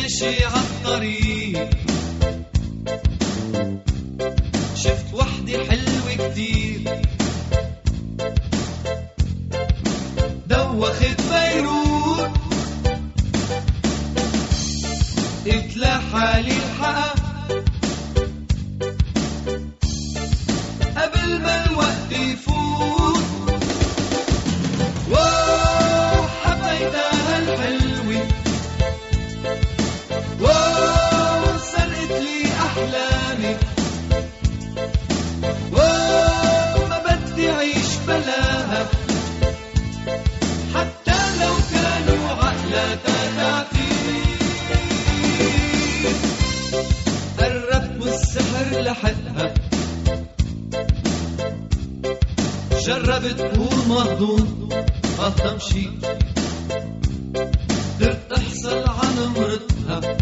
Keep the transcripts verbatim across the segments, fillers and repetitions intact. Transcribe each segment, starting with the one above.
ماشي عالطريق شفت وحدة حلوة كتير دوخت بيروت قلت لحالي الحق قبل ما الوقت يفوت واو حبيتها الحلوة واو سرقت لي أحلامي واو ما بدي عيش بلاها حتى لو كانوا عقلاتها تعطيني قربت والسحر لحقها جربت طول مهضوم أهضم شي قدرت أحصل على مرتها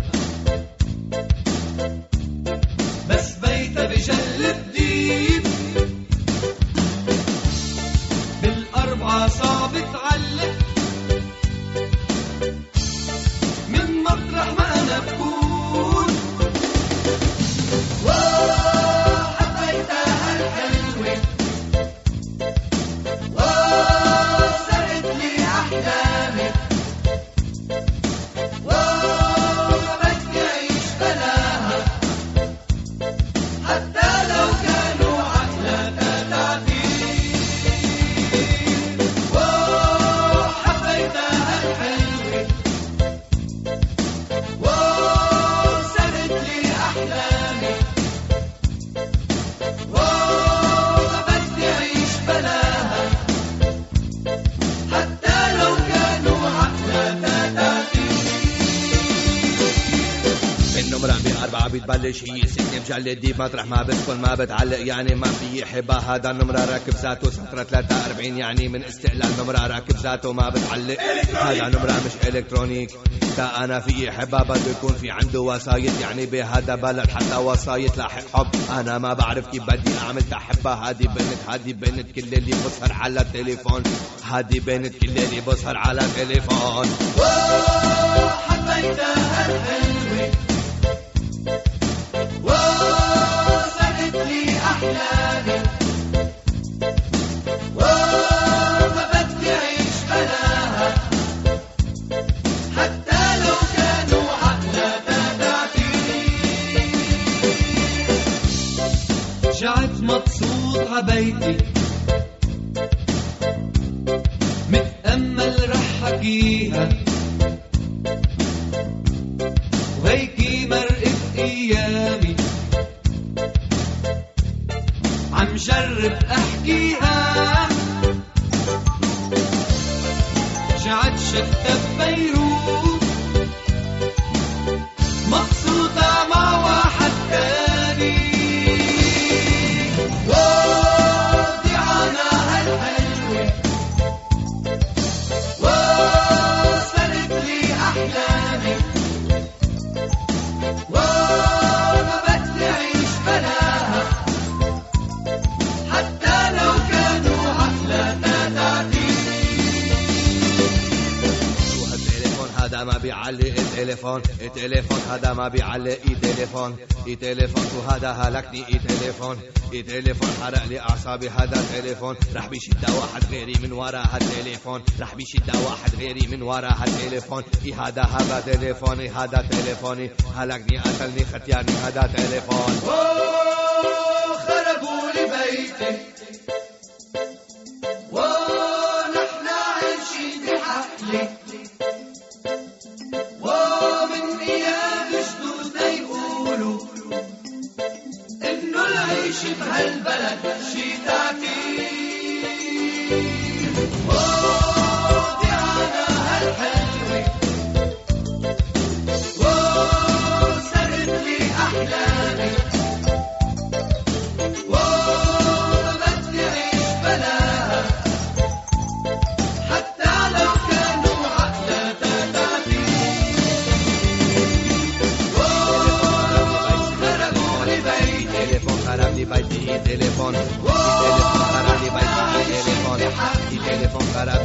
بس بيتها بجل جديد بالأربعة صعب تعلق من مطرح ما أنا بكون واو حبيتها الحلوة واو سرقت لي أحلامي واو ما بدي أعيش بلاها حتى لو كانوا عقلاتها تعطيني واو حبيتها الحلوة واو سرقت لي أحلامي واو ما بدي أعيش بلاها حتى لو كانوا عقلاتها تعطيني النمرة بأربعة بتبلش هي ستة مجلد دي مطرح ما بتكون ما بتعلق يعني ما في يحبها هذا النمرة راكب ذاته سطرة ثلاثة وأربعين يعني من استقلال نمرة راكب ذاته ما بتعلق هذا نمرة مش إلكترونيك تا أنا في يحبها بده يكون في عنده وسايط يعني بهذا بلد حتى وسايط لاحق حب أنا ما بعرف كيف بدي أعمل تحبها هذه بنت هذه بنت كل اللي بسهر على التليفون هذه بنت كل اللي بسهر على التليفون واو حبيتها الحلوة واو سرقت لي أحلامي واو ما بدي أعيش بلاها حتى لو كانوا عقلاتها تعطيني رجعت مبسوط عبيتي متأمل رح حكيها وهيكي مرقت أيامي عم جرب أحكيها رجعت شفتها ببيروت مبسوطة مع واحد تاني واو دي عناها الحلوة واو سرقت لي أحلامي واو ما بدي أعيش بلاها حتى لو كانوا عقلاتها تعطيني والتليفون هذا ما بيعلق التليفون التليفون هذا ما بيعلق اي تليفون اي تليفون وهذا هلكني اي تليفون اي تليفون حرق لي اعصابي هذا تليفون رح بيشد واحد غيري من ورا هالتليفون رح بيشد واحد غيري من ورا هالتليفون اي هذا هذا تليفوني هذا تليفوني هلكني قتلني ختياني هذا تليفون واو خربوا لي بيتي واو نحن عايشين بحقلي واو من ايام جدودنا يقولوا انه العيش بهالبلد شي تعتيق واو دي عناها الحلوة واو سرقت لي احلامي واو ما بدي اعيش بلاها حتى لو كانوا عقلاتها تعطيني واو خربوا لي بيتي تليفون خرب لي بيتي تليفون تليفون خرب لي بيتي تليفون تليفون خرب